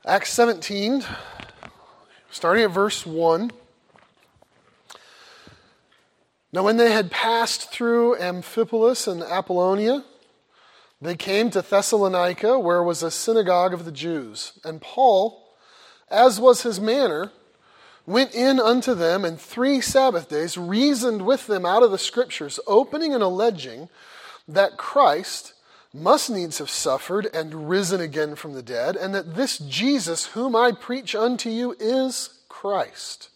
Acts 17, starting at verse 1. Now when they had passed through Amphipolis and Apollonia, they came to Thessalonica, where was a synagogue of the Jews. And Paul, as was his manner, went in unto them, and 3 Sabbath days reasoned with them out of the Scriptures, opening and alleging that Christ must needs have suffered and risen again from the dead, and that this Jesus whom I preach unto you is Christ.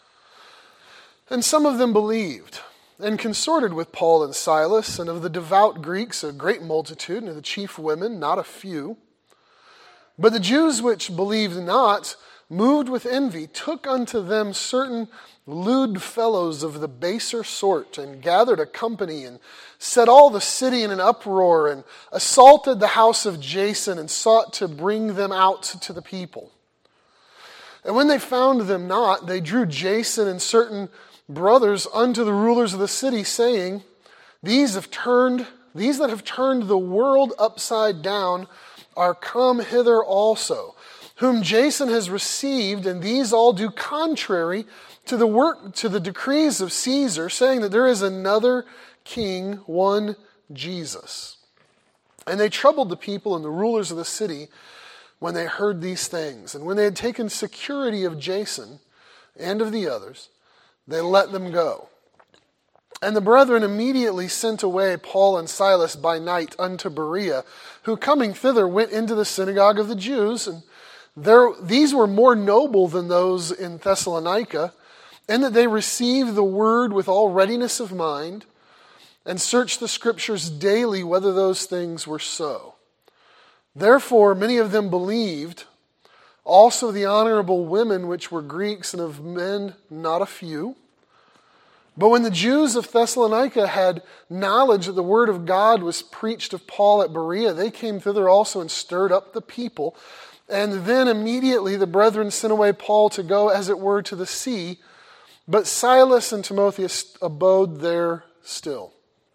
And some of them believed, and consorted with Paul and Silas, and of the devout Greeks a great multitude, and of the chief women not a few. But the Jews which believed not, moved with envy, took unto them certain lewd fellows of the baser sort, and gathered a company, and set all the city in an uproar, and assaulted the house of Jason, and sought to bring them out to the people. And when they found them not, they drew Jason and certain brothers unto the rulers of the city, saying, These that have turned the world upside down are come hither also, whom Jason has received, and these all do contrary to the decrees of Caesar, saying that there is another king, one Jesus. And they troubled the people and the rulers of the city when they heard these things. And when they had taken security of Jason and of the others, they let them go. And the brethren immediately sent away Paul and Silas by night unto Berea, who coming thither went into the synagogue of the Jews. And these were more noble than those in Thessalonica, and that they received the word with all readiness of mind, and searched the Scriptures daily whether those things were so. Therefore many of them believed, also the honorable women which were Greeks, and of men not a few. But when the Jews of Thessalonica had knowledge that the word of God was preached of Paul at Berea, they came thither also and stirred up the people. And then immediately the brethren sent away Paul to go, as it were, to the sea. But Silas and Timotheus abode there still.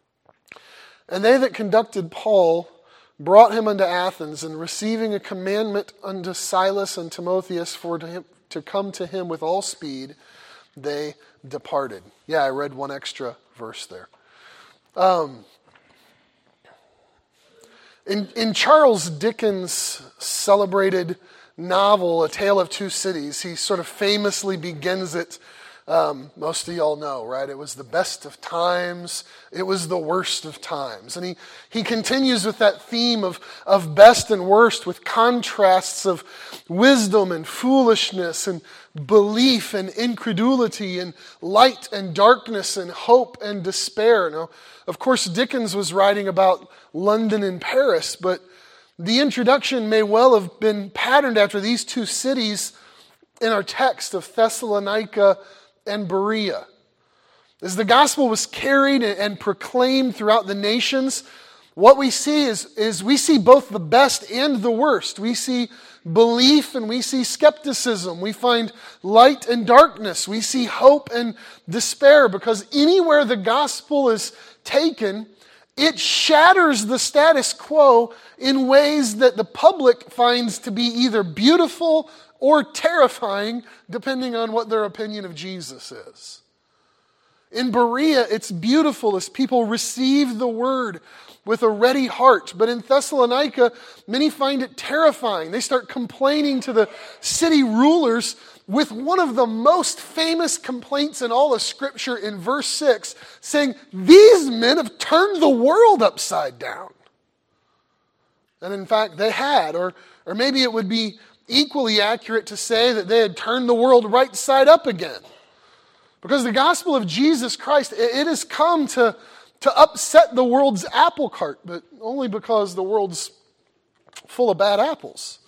And they that conducted Paul brought him unto Athens, and receiving a commandment unto Silas and Timotheus to come to him with all speed, they departed. Yeah, I read one extra verse there. In Charles Dickens' celebrated novel, A Tale of Two Cities, he sort of famously begins it. Most of y'all know, right? It was the best of times. It was the worst of times. And he continues with that theme of best and worst, with contrasts of wisdom and foolishness and belief and incredulity and light and darkness and hope and despair. Now, of course, Dickens was writing about London and Paris, but the introduction may well have been patterned after these two cities in our text of Thessalonica and Berea. As the gospel was carried and proclaimed throughout the nations, what we see is we see both the best and the worst. We see belief and we see skepticism. We find light and darkness. We see hope and despair, because anywhere the gospel is taken, it shatters the status quo in ways that the public finds to be either beautiful or terrifying, depending on what their opinion of Jesus is. In Berea, it's beautiful as people receive the word with a ready heart. But in Thessalonica, many find it terrifying. They start complaining to the city rulers with one of the most famous complaints in all of Scripture in verse 6, saying, These men have turned the world upside down. And in fact, they had, or maybe it would be equally accurate to say that they had turned the world right side up again. Because the gospel of Jesus Christ, it has come to upset the world's apple cart, but only because the world's full of bad apples.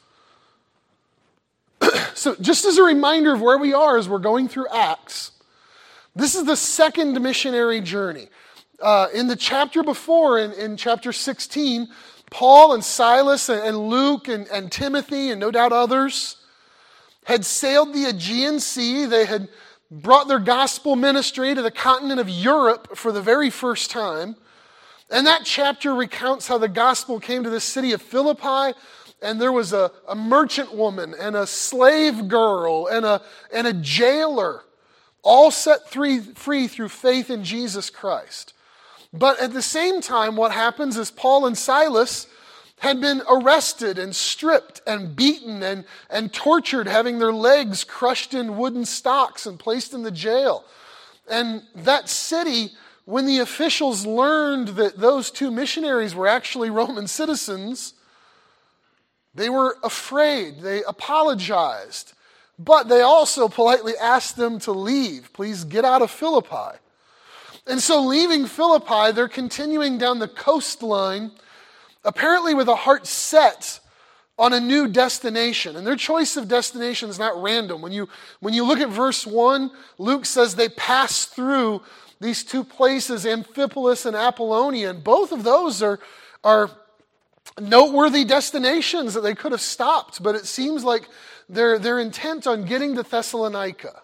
So just as a reminder of where we are as we're going through Acts, this is the second missionary journey. In the chapter before, in chapter 16, Paul and Silas and Luke and Timothy and no doubt others had sailed the Aegean Sea. They had brought their gospel ministry to the continent of Europe for the very first time. And that chapter recounts how the gospel came to the city of Philippi, and there was a merchant woman and a slave girl and a jailer, all set free through faith in Jesus Christ. But at the same time, what happens is Paul and Silas had been arrested and stripped and beaten and tortured, having their legs crushed in wooden stocks and placed in the jail. And that city, when the officials learned that those two missionaries were actually Roman citizens, they were afraid. They apologized. But they also politely asked them to leave. Please get out of Philippi. And so leaving Philippi, they're continuing down the coastline, apparently with a heart set on a new destination. And their choice of destination is not random. When you look at verse 1, Luke says they passed through these two places, Amphipolis and Apollonia. And both of those are noteworthy destinations that they could have stopped. But it seems like they're intent on getting to Thessalonica.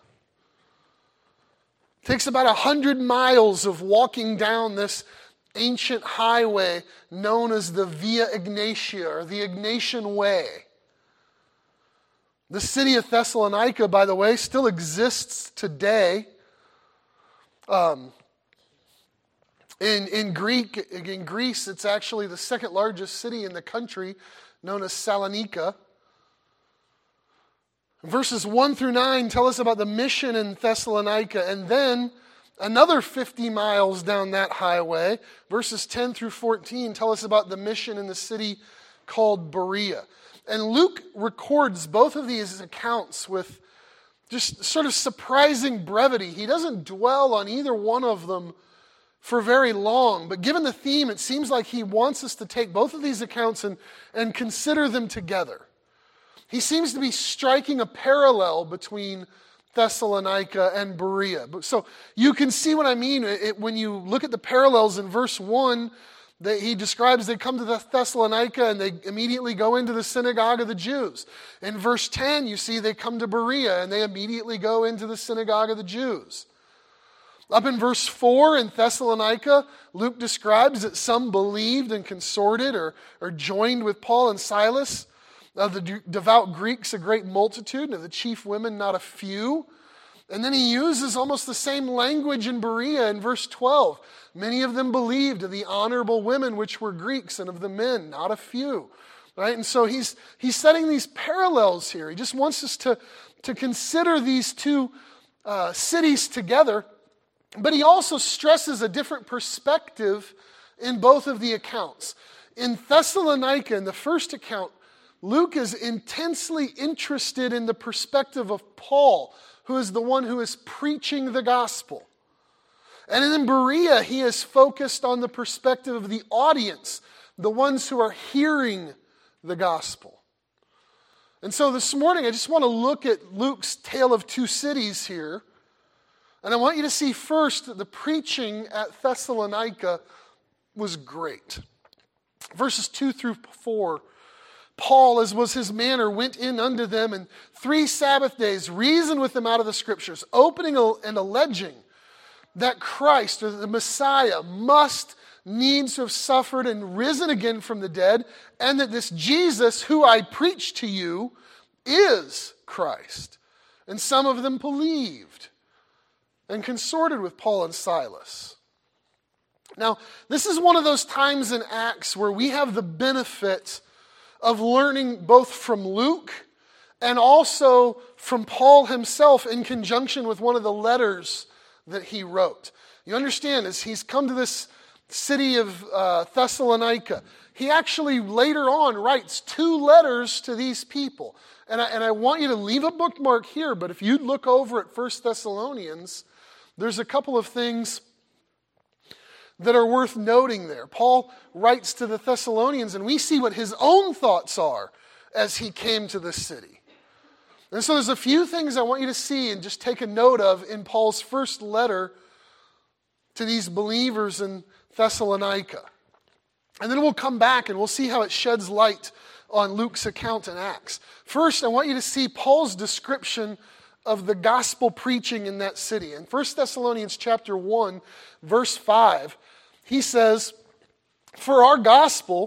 It takes about 100 miles of walking down this ancient highway known as the Via Egnatia, or the Ignatian Way. The city of Thessalonica, by the way, still exists today. In Greece, it's actually the second largest city in the country, known as Salonika. Verses 1 through 9 tell us about the mission in Thessalonica, and then another 50 miles down that highway, verses 10 through 14 tell us about the mission in the city called Berea. And Luke records both of these accounts with just sort of surprising brevity. He doesn't dwell on either one of them for very long, but given the theme, it seems like he wants us to take both of these accounts and consider them together. He seems to be striking a parallel between Thessalonica and Berea. So you can see what I mean when you look at the parallels in verse 1. That he describes they come to Thessalonica and they immediately go into the synagogue of the Jews. In verse 10, you see they come to Berea and they immediately go into the synagogue of the Jews. Up in verse 4 in Thessalonica, Luke describes that some believed and consorted or joined with Paul and Silas. Of the devout Greeks, a great multitude, and of the chief women, not a few. And then he uses almost the same language in Berea in verse 12. Many of them believed, of the honorable women which were Greeks, and of the men, not a few. Right? And so he's setting these parallels here. He just wants us to consider these two cities together. But he also stresses a different perspective in both of the accounts. In Thessalonica, in the first account, Luke is intensely interested in the perspective of Paul, who is the one who is preaching the gospel. And in Berea, he is focused on the perspective of the audience, the ones who are hearing the gospel. And so this morning, I just want to look at Luke's tale of two cities here. And I want you to see first that the preaching at Thessalonica was great. Verses 2 through 4. Paul, as was his manner, went in unto them, and 3 Sabbath days reasoned with them out of the Scriptures, opening and alleging that Christ, or the Messiah, must needs to have suffered and risen again from the dead, and that this Jesus, who I preach to you, is Christ. And some of them believed and consorted with Paul and Silas. Now, this is one of those times in Acts where we have the benefit of learning both from Luke and also from Paul himself in conjunction with one of the letters that he wrote. You understand, as he's come to this city of Thessalonica, he actually later on writes 2 letters to these people. And I want you to leave a bookmark here, but if you look over at 1 Thessalonians, there's a couple of things that are worth noting there. Paul writes to the Thessalonians, and we see what his own thoughts are as he came to this city. And so there's a few things I want you to see and just take a note of in Paul's first letter to these believers in Thessalonica. And then we'll come back and we'll see how it sheds light on Luke's account in Acts. First, I want you to see Paul's description of the gospel preaching in that city. In 1 Thessalonians chapter 1, verse 5, he says, "For our gospel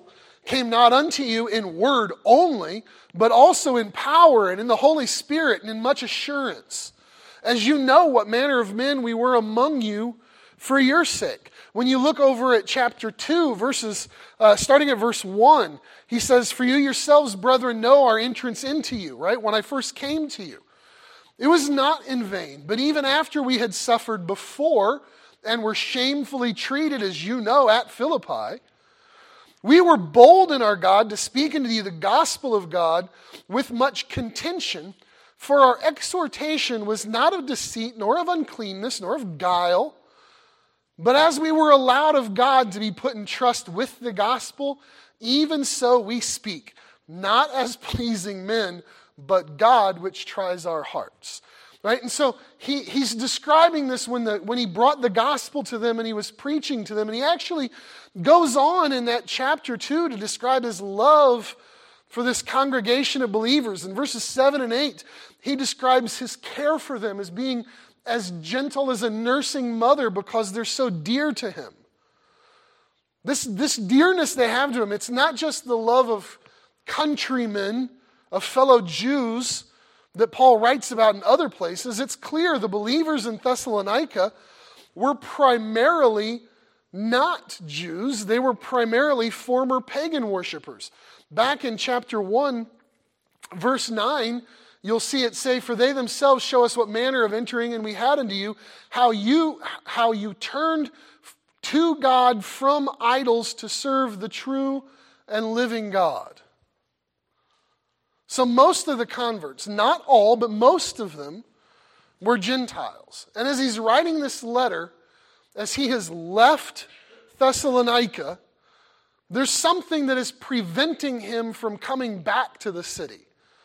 came not unto you in word only, but also in power and in the Holy Spirit and in much assurance, as you know what manner of men we were among you for your sake. When you look over at chapter 2, starting at verse 1, he says, for you yourselves, brethren, know our entrance into you, right? When I first came to you. It was not in vain, but even after we had suffered before and were shamefully treated, as you know, at Philippi, we were bold in our God to speak unto you the gospel of God with much contention, for our exhortation was not of deceit, nor of uncleanness, nor of guile, but as we were allowed of God to be put in trust with the gospel, even so we speak, not as pleasing men, but God which tries our hearts. Right? And so he's describing this when he brought the gospel to them and he was preaching to them. And he actually goes on in that chapter 2 to describe his love for this congregation of believers. In verses 7 and 8, he describes his care for them as being as gentle as a nursing mother because they're so dear to him. This dearness they have to him, it's not just the love of countrymen, of fellow Jews that Paul writes about in other places. It's clear the believers in Thessalonica were primarily not Jews. They were primarily former pagan worshipers. Back in chapter 1, verse 9, you'll see it say, for they themselves show us what manner of entering and we had unto you, how you turned to God from idols to serve the true and living God. So most of the converts, not all, but most of them, were Gentiles. And as he's writing this letter, as he has left Thessalonica, there's something that is preventing him from coming back to the city.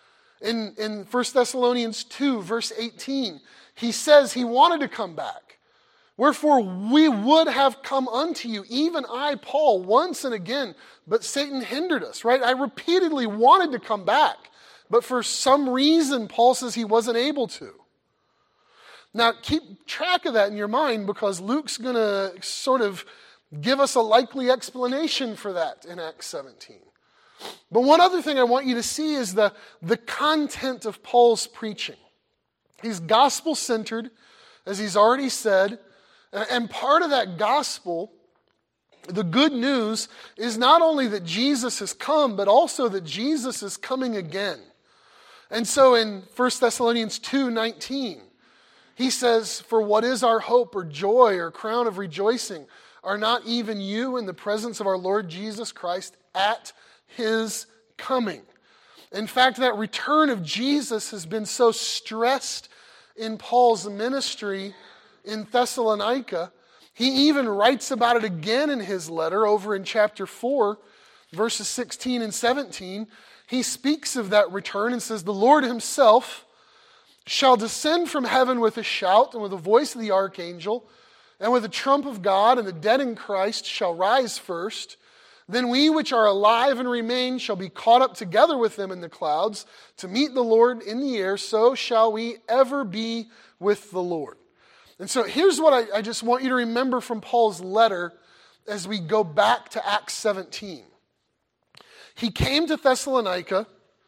In 1 Thessalonians 2, verse 18, he says he wanted to come back. Wherefore we would have come unto you, even I, Paul, once and again, but Satan hindered us, right? I repeatedly wanted to come back, but for some reason, Paul says he wasn't able to. Now, keep track of that in your mind because Luke's going to sort of give us a likely explanation for that in Acts 17. But one other thing I want you to see is the content of Paul's preaching. He's gospel-centered, as he's already said, and part of that gospel, the good news, is not only that Jesus has come, but also that Jesus is coming again. And so in 1 Thessalonians 2:19, he says, for what is our hope or joy or crown of rejoicing? Are not even you in the presence of our Lord Jesus Christ at his coming? In fact, that return of Jesus has been so stressed in Paul's ministry in Thessalonica, he even writes about it again in his letter over in chapter 4, verses 16 and 17. He speaks of that return and says, the Lord himself shall descend from heaven with a shout and with the voice of the archangel and with the trump of God, and the dead in Christ shall rise first. Then we which are alive and remain shall be caught up together with them in the clouds to meet the Lord in the air. So shall we ever be with the Lord. And so here's what I just want you to remember from Paul's letter as we go back to Acts 17. He came to Thessalonica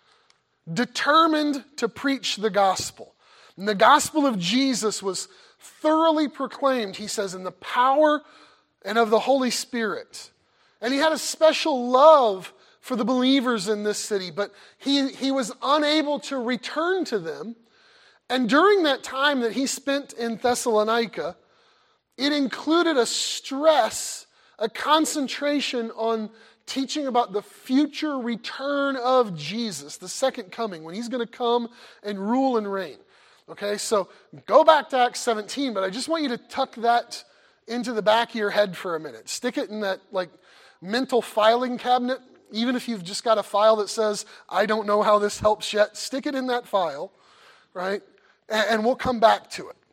determined to preach the gospel. And the gospel of Jesus was thoroughly proclaimed, he says, in the power and of the Holy Spirit. And he had a special love for the believers in this city, but he was unable to return to them. And during that time that he spent in Thessalonica, it included a stress, a concentration on teaching about the future return of Jesus, the second coming, when he's going to come and rule and reign. Okay, so go back to Acts 17, but I just want you to tuck that into the back of your head for a minute. Stick it in that mental filing cabinet. Even if you've just got a file that says, I don't know how this helps yet, stick it in that file, right? And we'll come back to it.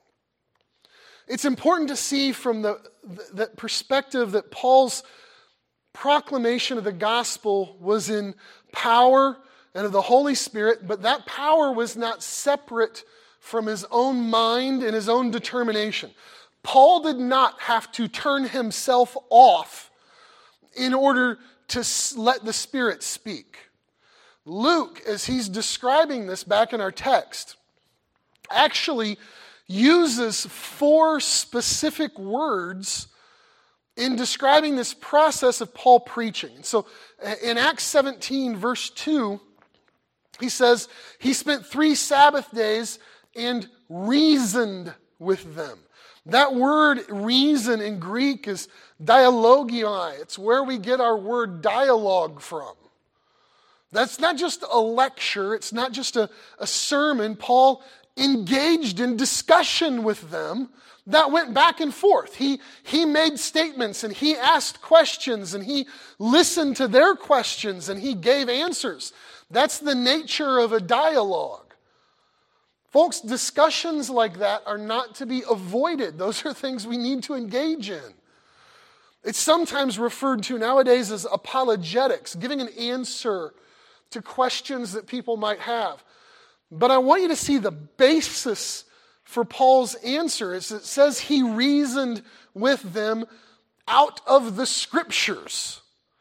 It's important to see from the perspective that Paul's proclamation of the gospel was in power and of the Holy Spirit, but that power was not separate from his own mind and his own determination. Paul did not have to turn himself off in order let the Spirit speak. Luke, as he's describing this back in our text, actually uses 4 specific words in describing this process of Paul preaching. And so in Acts 17, verse 2, he says, he spent 3 Sabbath days and reasoned with them. That word reason in Greek is dialogiai. It's where we get our word dialogue from. That's not just a lecture. It's not just a sermon. Paul engaged in discussion with them that went back and forth. He made statements and he asked questions and he listened to their questions and he gave answers. That's the nature of a dialogue. Folks, discussions like that are not to be avoided. Those are things we need to engage in. It's sometimes referred to nowadays as apologetics, giving an answer to questions that people might have. But I want you to see the basis for Paul's answer. Is it says he reasoned with them out of the Scriptures.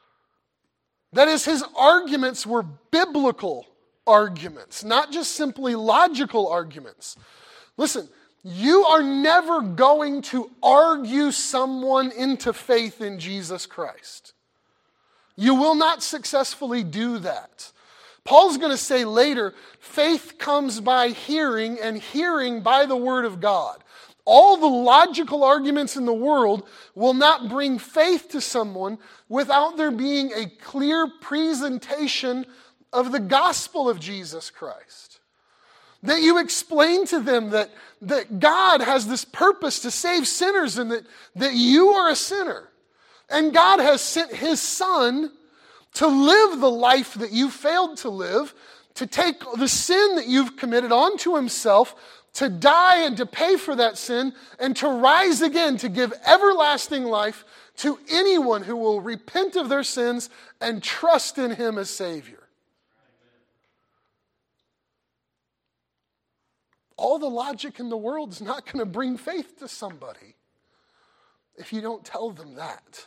That is, his arguments were biblical arguments, not just simply logical arguments. Listen, you are never going to argue someone into faith in Jesus Christ. You will not successfully do that. Paul's going to say later, faith comes by hearing, and hearing by the Word of God. All the logical arguments in the world will not bring faith to someone without there being a clear presentation of the gospel of Jesus Christ. That you explain to them that God has this purpose to save sinners and that you are a sinner. And God has sent His Son to live the life that you failed to live, to take the sin that you've committed onto Himself, to die and to pay for that sin, and to rise again to give everlasting life to anyone who will repent of their sins and trust in Him as Savior. All the logic in the world is not going to bring faith to somebody if you don't tell them that.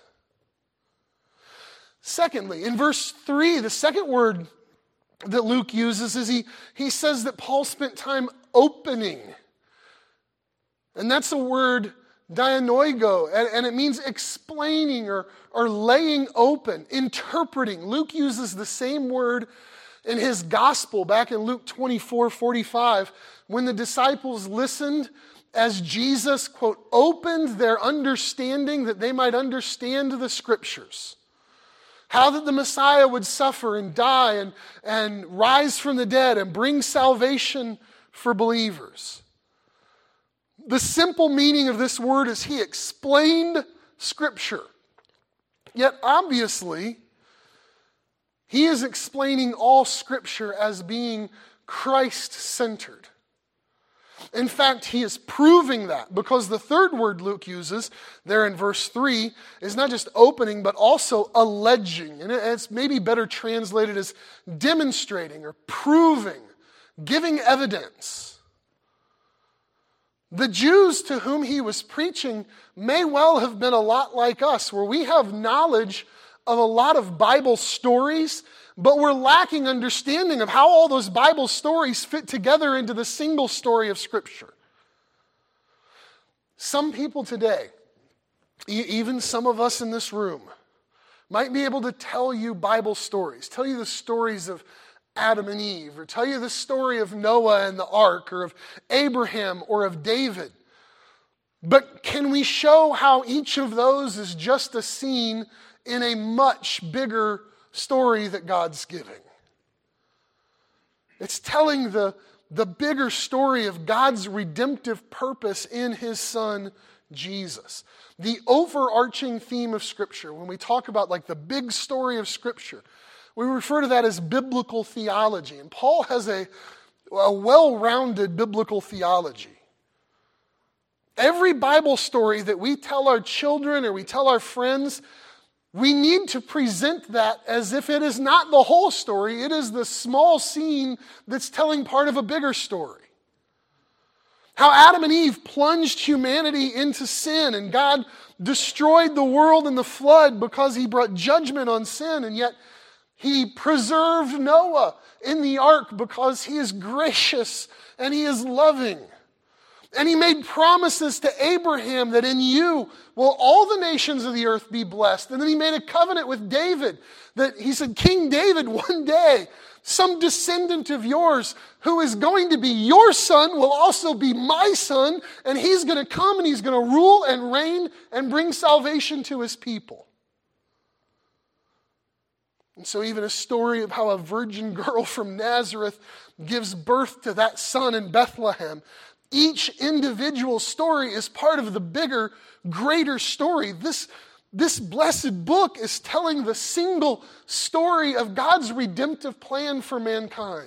Secondly, in verse 3, the second word that Luke uses is he says that Paul spent time opening. And that's a word dianoigo, and it means explaining or laying open, interpreting. Luke uses the same word in his gospel back in Luke 24:45 when the disciples listened as Jesus, quote, opened their understanding that they might understand the Scriptures. How that the Messiah would suffer and die and rise from the dead and bring salvation for believers. The simple meaning of this word is he explained Scripture. Yet obviously, he is explaining all Scripture as being Christ-centered. In fact, he is proving that because the third word Luke uses there in verse 3 is not just opening, but also alleging. And it's maybe better translated as demonstrating or proving, giving evidence. The Jews to whom he was preaching may well have been a lot like us, where we have knowledge of a lot of Bible stories, but we're lacking understanding of how all those Bible stories fit together into the single story of Scripture. Some people today, even some of us in this room, might be able to tell you Bible stories, tell you the stories of Adam and Eve, or tell you the story of Noah and the ark, or of Abraham, or of David. But can we show how each of those is just a scene in a much bigger story that God's giving? It's telling the bigger story of God's redemptive purpose in His Son, Jesus. The overarching theme of Scripture, when we talk about like the big story of Scripture, we refer to that as biblical theology. And Paul has a well-rounded biblical theology. Every Bible story that we tell our children or we tell our friends, we need to present that as if it is not the whole story. It is the small scene that's telling part of a bigger story. How Adam and Eve plunged humanity into sin, and God destroyed the world in the flood because he brought judgment on sin, and yet he preserved Noah in the ark because he is gracious and he is loving. And he made promises to Abraham that in you will all the nations of the earth be blessed. And then he made a covenant with David that he said, King David, one day, some descendant of yours who is going to be your son will also be my son, and he's going to come and he's going to rule and reign and bring salvation to his people. And so even a story of how a virgin girl from Nazareth gives birth to that son in Bethlehem. Each individual story is part of the bigger, greater story. This blessed book is telling the single story of God's redemptive plan for mankind.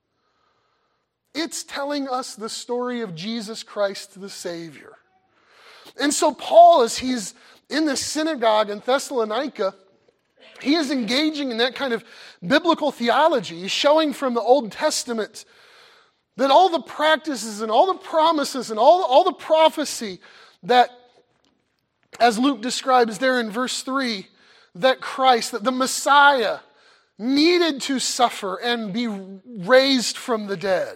It's telling us the story of Jesus Christ the Savior. And so Paul, as he's in the synagogue in Thessalonica, he is engaging in that kind of biblical theology. He's showing from the Old Testament that all the practices and all the promises and all the prophecy that, as Luke describes there in verse 3, that Christ, that the Messiah needed to suffer and be raised from the dead.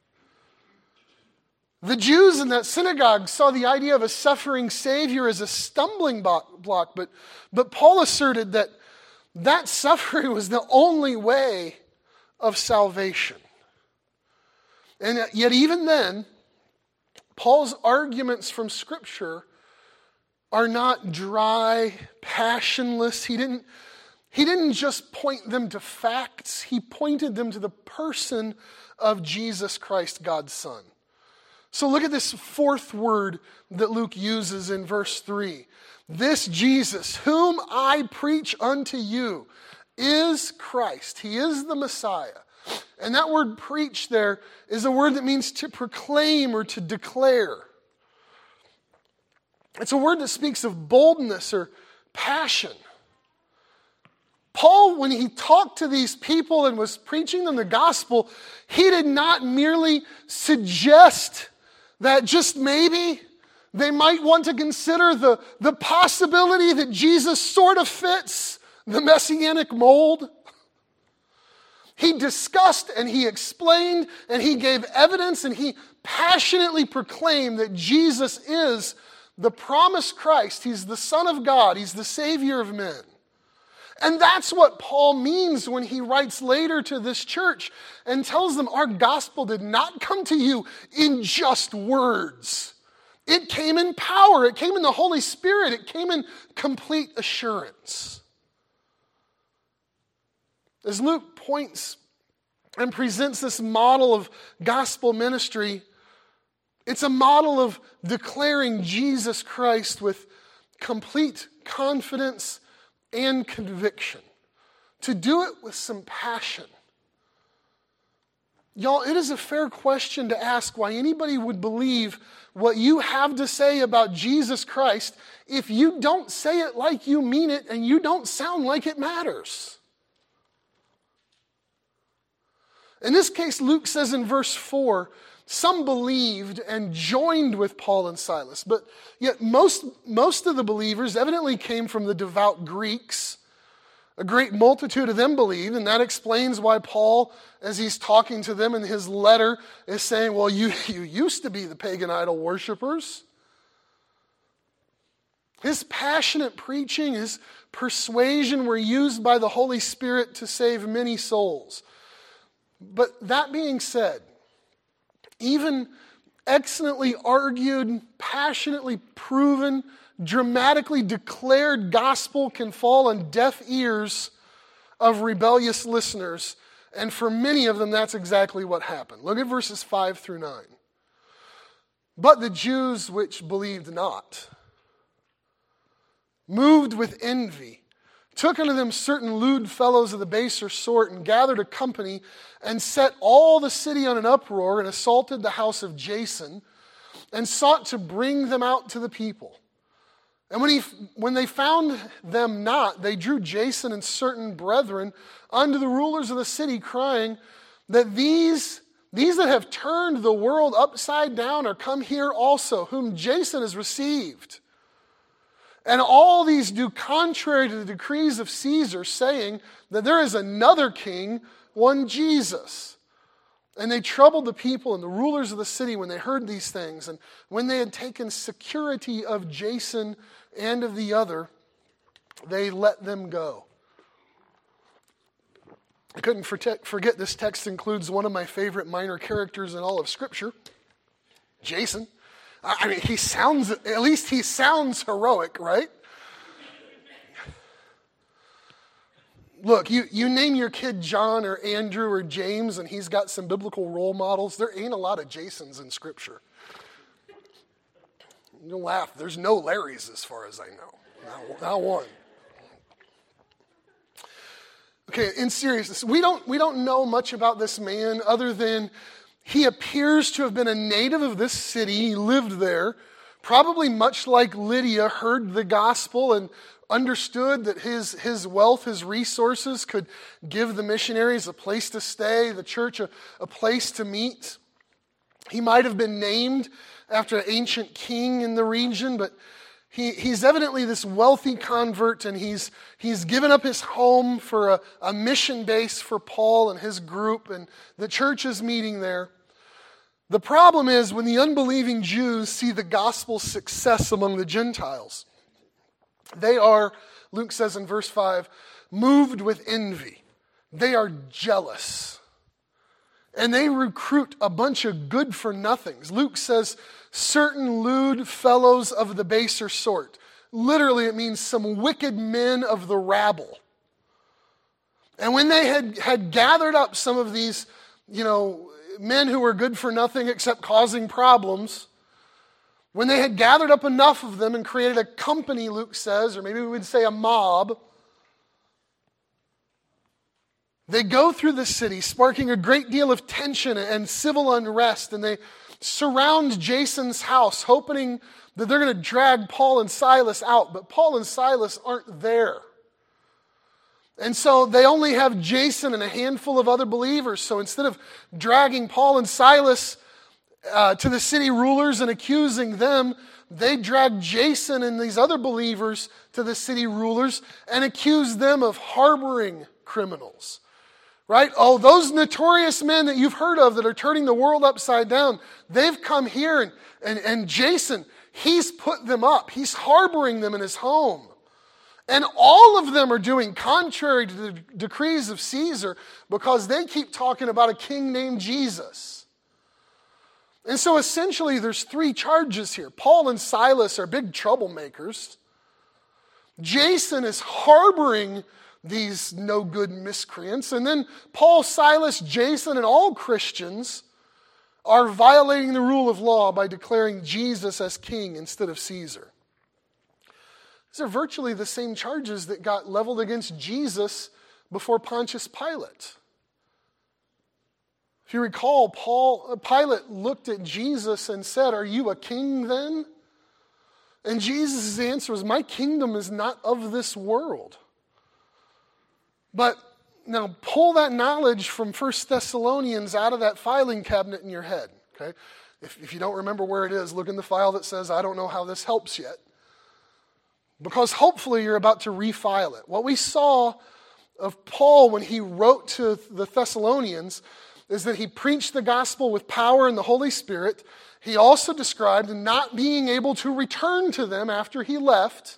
The Jews in that synagogue saw the idea of a suffering Savior as a stumbling block, but Paul asserted that suffering was the only way of salvation. And yet even then, Paul's arguments from Scripture are not dry, passionless. He didn't just point them to facts. He pointed them to the person of Jesus Christ, God's Son. So look at this fourth word that Luke uses in verse 3. This Jesus, whom I preach unto you, is Christ. He is the Messiah. And that word preach there is a word that means to proclaim or to declare. It's a word that speaks of boldness or passion. Paul, when he talked to these people and was preaching them the gospel, he did not merely suggest that just maybe they might want to consider the possibility that Jesus sort of fits the messianic mold. He discussed and he explained and he gave evidence and he passionately proclaimed that Jesus is the promised Christ. He's the Son of God. He's the Savior of men. And that's what Paul means when he writes later to this church and tells them, our gospel did not come to you in just words. It came in power. It came in the Holy Spirit. It came in complete assurance. As Luke points and presents this model of gospel ministry, it's a model of declaring Jesus Christ with complete confidence and conviction. To do it with some passion. Y'all, it is a fair question to ask why anybody would believe what you have to say about Jesus Christ if you don't say it like you mean it and you don't sound like it matters. In this case, Luke says in verse 4, some believed and joined with Paul and Silas, but yet most of the believers evidently came from the devout Greeks. A great multitude of them believed, and that explains why Paul, as he's talking to them in his letter, is saying, well, you used to be the pagan idol worshipers. His passionate preaching, his persuasion were used by the Holy Spirit to save many souls. But that being said, even excellently argued, passionately proven, dramatically declared gospel can fall on deaf ears of rebellious listeners. And for many of them, that's exactly what happened. Look at verses 5 through 9. But the Jews which believed not, moved with envy, took unto them certain lewd fellows of the baser sort, and gathered a company, and set all the city on an uproar, and assaulted the house of Jason, and sought to bring them out to the people. And when they found them not, they drew Jason and certain brethren unto the rulers of the city, crying that these These that have turned the world upside down are come here also, whom Jason has received. And all these do contrary to the decrees of Caesar, saying that there is another king, one Jesus. And they troubled the people and the rulers of the city when they heard these things. And when they had taken security of Jason and of the other, they let them go. I couldn't forget this text includes one of my favorite minor characters in all of Scripture, Jason. I mean, at least he sounds heroic, right? Look, you name your kid John or Andrew or James and he's got some biblical role models. There ain't a lot of Jasons in Scripture. Don't laugh. There's no Larrys as far as I know. Not one. Okay, in seriousness, we don't know much about this man other than he appears to have been a native of this city. He lived there, probably much like Lydia, heard the gospel and understood that his wealth, his resources could give the missionaries a place to stay, the church a place to meet. He might have been named after an ancient king in the region, but he's evidently this wealthy convert, and he's given up his home for a mission base for Paul and his group, and the church is meeting there. The problem is when the unbelieving Jews see the gospel's success among the Gentiles, they are, Luke says in verse 5, moved with envy. They are jealous. And they recruit a bunch of good-for-nothings. Luke says, certain lewd fellows of the baser sort. Literally, it means some wicked men of the rabble. And when they had gathered up some of these, men who were good for nothing except causing problems, when they had gathered up enough of them and created a company, Luke says, or maybe we would say a mob, they go through the city, sparking a great deal of tension and civil unrest, and they surround Jason's house, hoping that they're going to drag Paul and Silas out, but Paul and Silas aren't there. And so they only have Jason and a handful of other believers. So instead of dragging Paul and Silas to the city rulers and accusing them, they drag Jason and these other believers to the city rulers and accuse them of harboring criminals. Right? Oh, those notorious men that you've heard of that are turning the world upside down, they've come here and Jason, he's put them up. He's harboring them in his home. And all of them are doing contrary to the decrees of Caesar because they keep talking about a king named Jesus. And so essentially there's three charges here. Paul and Silas are big troublemakers. Jason is harboring these no good miscreants. And then Paul, Silas, Jason, and all Christians are violating the rule of law by declaring Jesus as king instead of Caesar. These are virtually the same charges that got leveled against Jesus before Pontius Pilate. If you recall, Pilate looked at Jesus and said, "Are you a king then?" And Jesus' answer was, "My kingdom is not of this world." But now pull that knowledge from 1 Thessalonians out of that filing cabinet in your head. Okay? If you don't remember where it is, look in the file that says, "I don't know how this helps yet." Because hopefully you're about to refile it. What we saw of Paul when he wrote to the Thessalonians is that he preached the gospel with power in the Holy Spirit. He also described not being able to return to them after he left,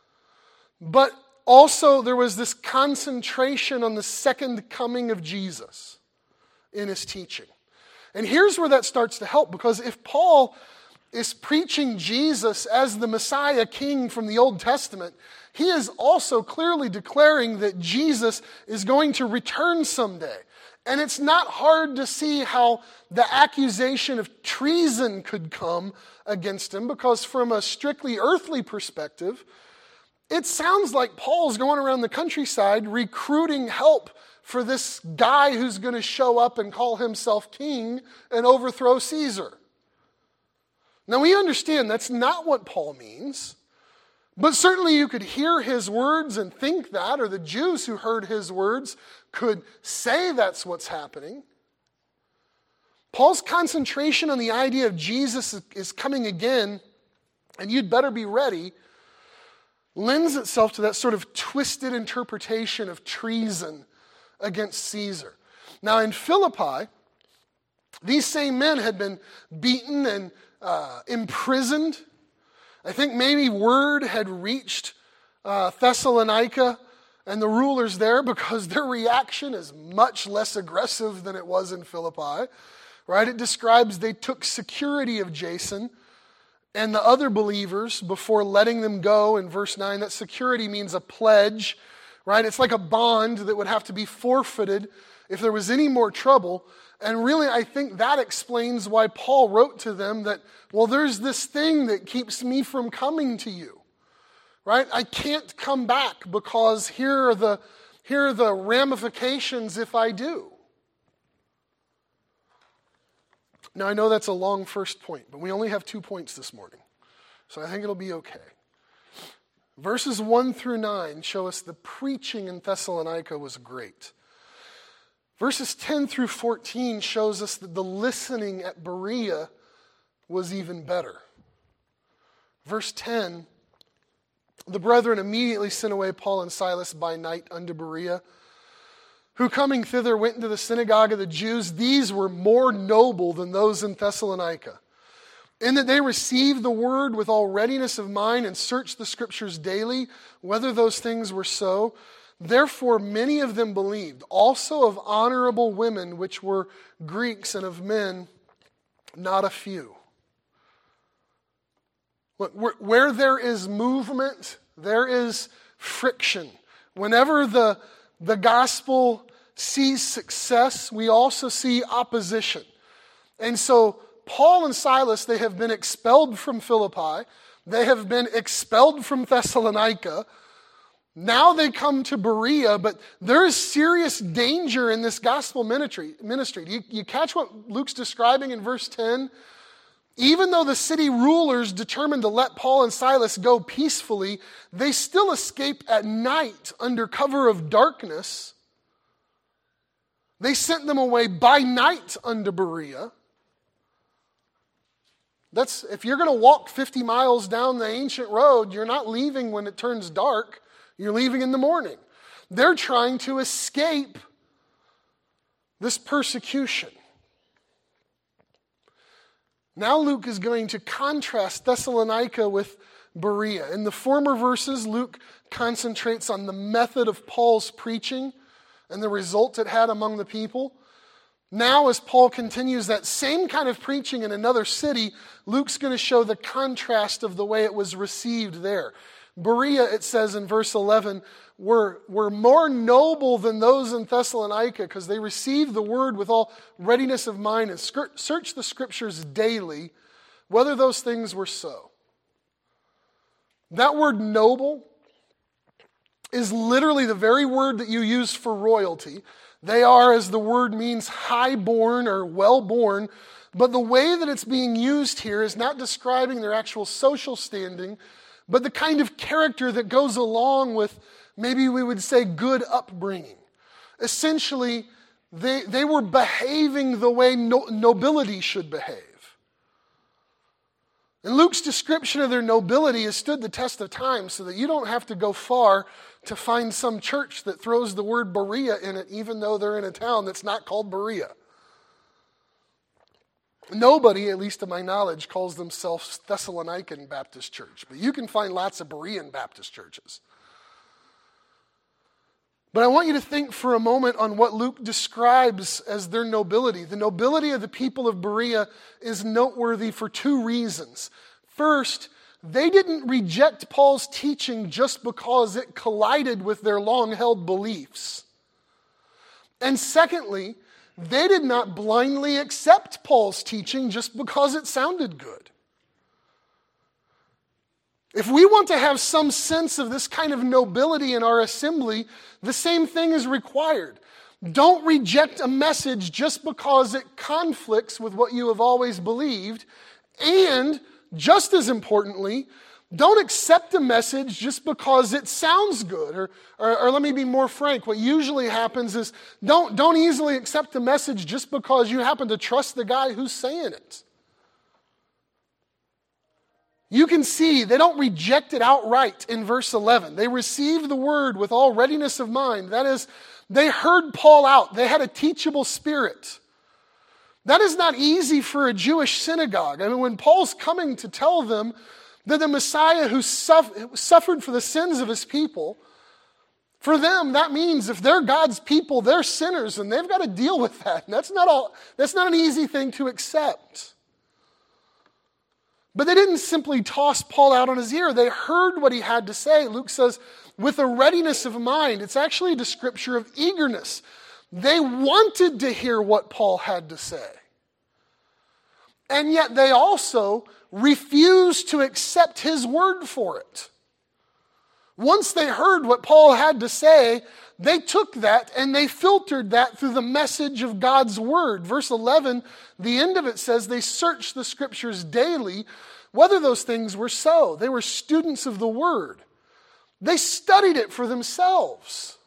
but also there was this concentration on the second coming of Jesus in his teaching. And here's where that starts to help, because if Paul is preaching Jesus as the Messiah King from the Old Testament, he is also clearly declaring that Jesus is going to return someday. And it's not hard to see how the accusation of treason could come against him, because from a strictly earthly perspective, it sounds like Paul's going around the countryside recruiting help for this guy who's going to show up and call himself king and overthrow Caesar. Now we understand that's not what Paul means, but certainly you could hear his words and think that, or the Jews who heard his words could say that's what's happening. Paul's concentration on the idea of Jesus is coming again, and you'd better be ready, lends itself to that sort of twisted interpretation of treason against Caesar. Now in Philippi, these same men had been beaten and imprisoned. I think maybe word had reached Thessalonica and the rulers there, because their reaction is much less aggressive than it was in Philippi. Right? It describes they took security of Jason and the other believers before letting them go in verse 9. That security means a pledge, right? It's like a bond that would have to be forfeited if there was any more trouble. And really, I think that explains why Paul wrote to them that, well, there's this thing that keeps me from coming to you, right? I can't come back because here are the ramifications if I do. Now, I know that's a long first point, but we only have 2 points this morning, so I think it'll be okay. Verses 1 through 9 show us the preaching in Thessalonica was great. Verses 10 through 14 shows us that the listening at Berea was even better. Verse 10, the brethren immediately sent away Paul and Silas by night unto Berea, who coming thither went into the synagogue of the Jews. These were more noble than those in Thessalonica, in that they received the word with all readiness of mind and searched the scriptures daily, whether those things were so. Therefore many of them believed, also of honorable women, which were Greeks, and of men not a few. Look, where there is movement, there is friction. Whenever the gospel sees success, we also see opposition. And so Paul and Silas, they have been expelled from Philippi. They have been expelled from Thessalonica. Now they come to Berea, but there is serious danger in this gospel ministry. You catch what Luke's describing in verse 10? Even though the city rulers determined to let Paul and Silas go peacefully, they still escape at night under cover of darkness. They sent them away by night unto Berea. If you're going to walk 50 miles down the ancient road, you're not leaving when it turns dark. You're leaving in the morning. They're trying to escape this persecution. Now Luke is going to contrast Thessalonica with Berea. In the former verses, Luke concentrates on the method of Paul's preaching and the result it had among the people. Now, as Paul continues that same kind of preaching in another city, Luke's going to show the contrast of the way it was received there. Berea, it says in verse 11, were more noble than those in Thessalonica because they received the word with all readiness of mind and searched the scriptures daily, whether those things were so. That word noble is literally the very word that you use for royalty. They are, as the word means, high-born or well-born, but the way that it's being used here is not describing their actual social standing, but the kind of character that goes along with, maybe we would say, good upbringing. Essentially, they were behaving the way nobility should behave. And Luke's description of their nobility has stood the test of time, so that you don't have to go far to find some church that throws the word Berea in it, even though they're in a town that's not called Berea. Nobody, at least to my knowledge, calls themselves Thessalonican Baptist Church, but you can find lots of Berean Baptist churches. But I want you to think for a moment on what Luke describes as their nobility. The nobility of the people of Berea is noteworthy for two reasons. First, they didn't reject Paul's teaching just because it collided with their long-held beliefs. And secondly, they did not blindly accept Paul's teaching just because it sounded good. If we want to have some sense of this kind of nobility in our assembly, the same thing is required. Don't reject a message just because it conflicts with what you have always believed. And, just as importantly, Don't accept a message just because it sounds good. Or let me be more frank. What usually happens is don't easily accept a message just because you happen to trust the guy who's saying it. You can see they don't reject it outright in verse 11. They received the word with all readiness of mind. That is, they heard Paul out. They had a teachable spirit. That is not easy for a Jewish synagogue. I mean, when Paul's coming to tell them that the Messiah who suffered for the sins of his people, for them, that means if they're God's people, they're sinners, and they've got to deal with that. And that's not an easy thing to accept. But they didn't simply toss Paul out on his ear. They heard what he had to say. Luke says, with a readiness of mind. It's actually a description of eagerness. They wanted to hear what Paul had to say. And yet they also refused to accept his word for it. Once they heard what Paul had to say, they took that and they filtered that through the message of God's word. Verse 11, the end of it says they searched the scriptures daily, whether those things were so. They were students of the word. They studied it for themselves.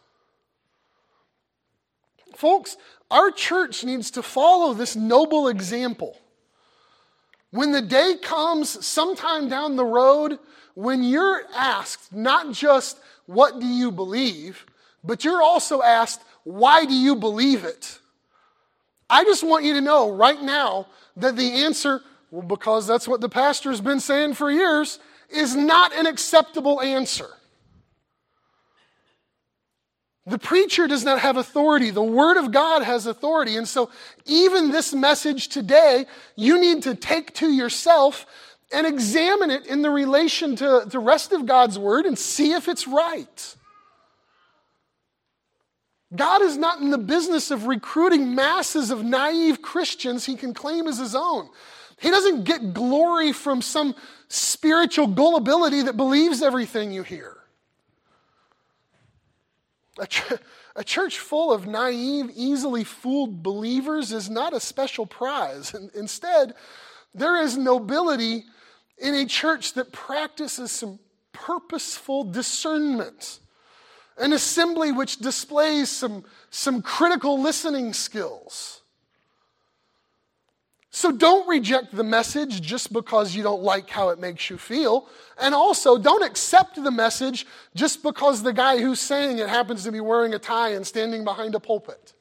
Folks, our church needs to follow this noble example. When the day comes sometime down the road, when you're asked not just what do you believe, but you're also asked why do you believe it? I just want you to know right now that the answer, well, because that's what the pastor's been saying for years, is not an acceptable answer. The preacher does not have authority. The Word of God has authority. And so even this message today, you need to take to yourself and examine it in the relation to the rest of God's Word and see if it's right. God is not in the business of recruiting masses of naive Christians he can claim as his own. He doesn't get glory from some spiritual gullibility that believes everything you hear. A church full of naive, easily fooled believers is not a special prize. Instead, there is nobility in a church that practices some purposeful discernment, an assembly which displays some critical listening skills. So don't reject the message just because you don't like how it makes you feel. And also, don't accept the message just because the guy who's saying it happens to be wearing a tie and standing behind a pulpit.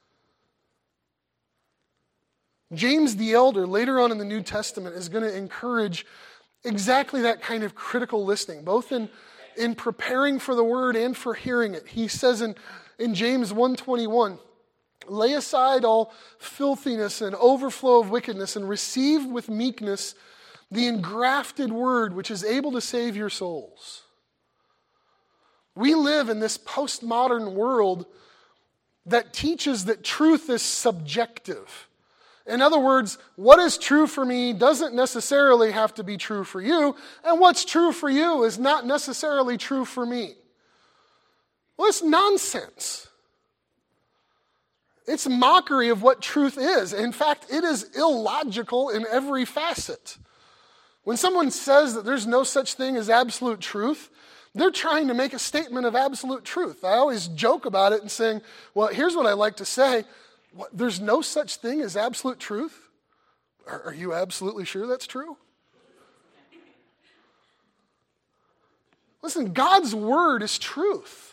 James the Elder, later on in the New Testament, is going to encourage exactly that kind of critical listening, both in preparing for the word and for hearing it. He says in James 1:21, lay aside all filthiness and overflow of wickedness and receive with meekness the engrafted word which is able to save your souls. We live in this postmodern world that teaches that truth is subjective. In other words, what is true for me doesn't necessarily have to be true for you, and what's true for you is not necessarily true for me. Well, it's nonsense. It's mockery of what truth is. In fact, it is illogical in every facet. When someone says that there's no such thing as absolute truth, they're trying to make a statement of absolute truth. I always joke about it and saying, well, here's what I like to say. There's no such thing as absolute truth? Are you absolutely sure that's true? Listen, God's word is truth.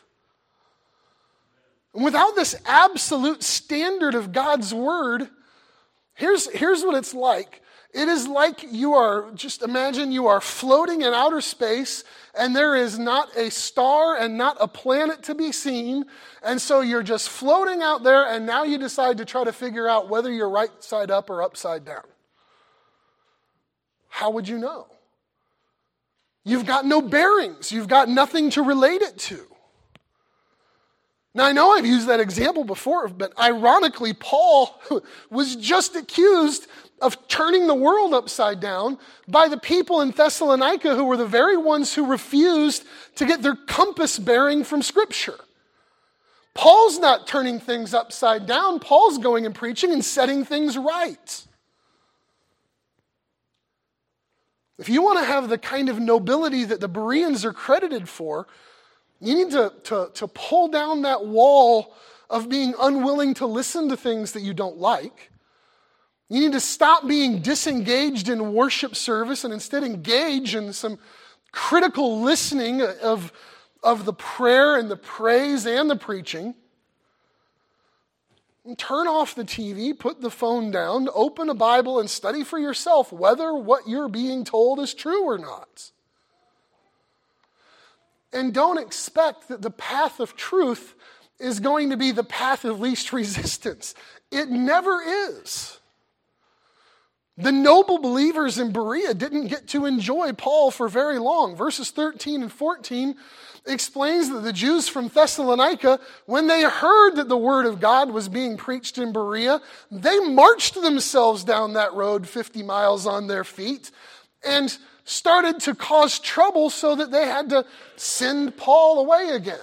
And without this absolute standard of God's word, here's what it's like. It is like just imagine you are floating in outer space and there is not a star and not a planet to be seen. And so you're just floating out there and now you decide to try to figure out whether you're right side up or upside down. How would you know? You've got no bearings. You've got nothing to relate it to. Now, I know I've used that example before, but ironically, Paul was just accused of turning the world upside down by the people in Thessalonica who were the very ones who refused to get their compass bearing from Scripture. Paul's not turning things upside down. Paul's going and preaching and setting things right. If you want to have the kind of nobility that the Bereans are credited for, you need to pull down that wall of being unwilling to listen to things that you don't like. You need to stop being disengaged in worship service and instead engage in some critical listening of the prayer and the praise and the preaching. And turn off the TV, put the phone down, open a Bible and study for yourself whether what you're being told is true or not. And don't expect that the path of truth is going to be the path of least resistance. It never is. The noble believers in Berea didn't get to enjoy Paul for very long. Verses 13 and 14 explains that the Jews from Thessalonica, when they heard that the word of God was being preached in Berea, they marched themselves down that road 50 miles on their feet and started to cause trouble so that they had to send Paul away again.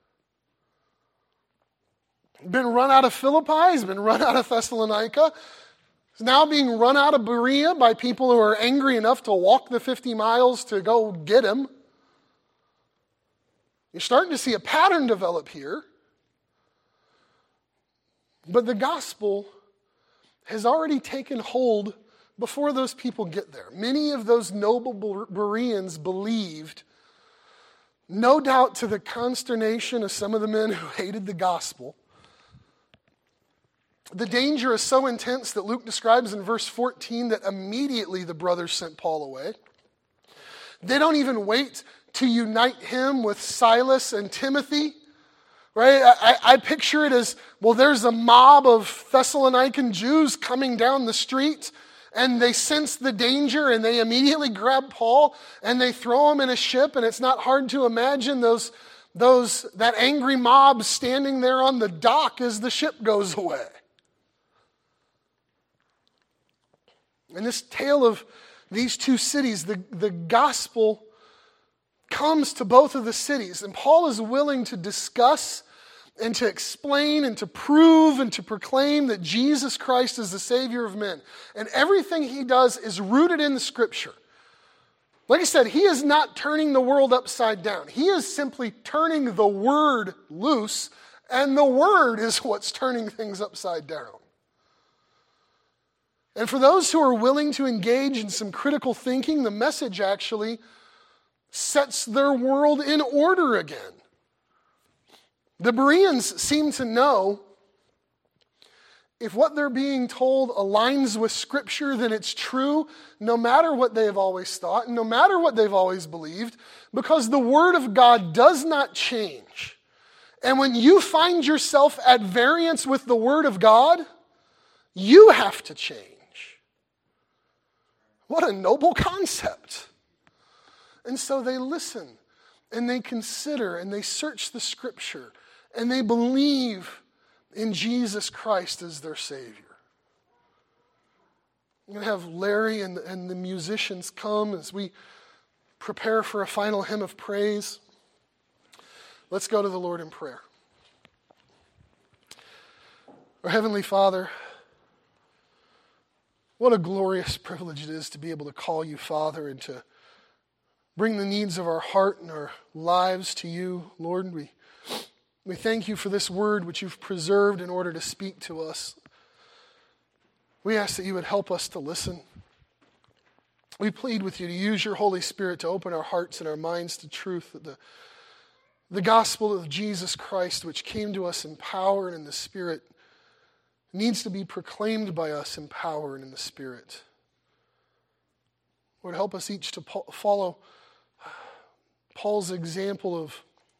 He's been run out of Philippi, he's been run out of Thessalonica. He's now being run out of Berea by people who are angry enough to walk the 50 miles to go get him. You're starting to see a pattern develop here. But the gospel has already taken hold before those people get there. Many of those noble Bereans believed, no doubt to the consternation of some of the men who hated the gospel. The danger is so intense that Luke describes in verse 14 that immediately the brothers sent Paul away. They don't even wait to unite him with Silas and Timothy, right? I picture it as, well, there's a mob of Thessalonican Jews coming down the street, and they sense the danger, and they immediately grab Paul, and they throw him in a ship, and it's not hard to imagine that angry mob standing there on the dock as the ship goes away. In this tale of these two cities, the gospel comes to both of the cities, and Paul is willing to discuss and to explain and to prove and to proclaim that Jesus Christ is the Savior of men. And everything he does is rooted in the Scripture. Like I said, he is not turning the world upside down. He is simply turning the Word loose, and the Word is what's turning things upside down. And for those who are willing to engage in some critical thinking, the message actually sets their world in order again. The Bereans seem to know if what they're being told aligns with Scripture, then it's true, no matter what they have always thought, and no matter what they've always believed, because the Word of God does not change. And when you find yourself at variance with the Word of God, you have to change. What a noble concept. And so they listen, and they consider, and they search the Scripture, and they believe in Jesus Christ as their Savior. I'm going to have Larry and the musicians come as we prepare for a final hymn of praise. Let's go to the Lord in prayer. Our Heavenly Father, what a glorious privilege it is to be able to call you Father and to bring the needs of our heart and our lives to you. Lord, we thank you for this word which you've preserved in order to speak to us. We ask that you would help us to listen. We plead with you to use your Holy Spirit to open our hearts and our minds to truth, that the gospel of Jesus Christ, which came to us in power and in the Spirit, needs to be proclaimed by us in power and in the Spirit. Lord, help us each to follow Paul's example of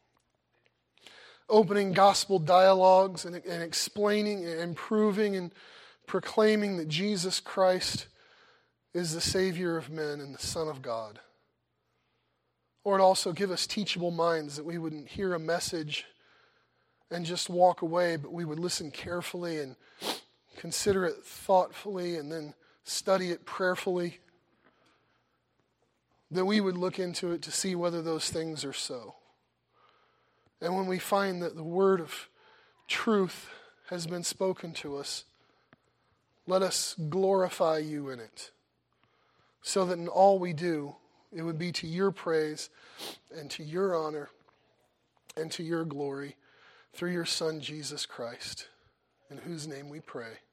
opening gospel dialogues and explaining and proving and proclaiming that Jesus Christ is the Savior of men and the Son of God. Lord, also give us teachable minds that we wouldn't hear a message and just walk away, but we would listen carefully and consider it thoughtfully and then study it prayerfully. That we would look into it to see whether those things are so. And when we find that the word of truth has been spoken to us, let us glorify you in it. so that in all we do, it would be to your praise and to your honor and to your glory through your Son, Jesus Christ, in whose name we pray.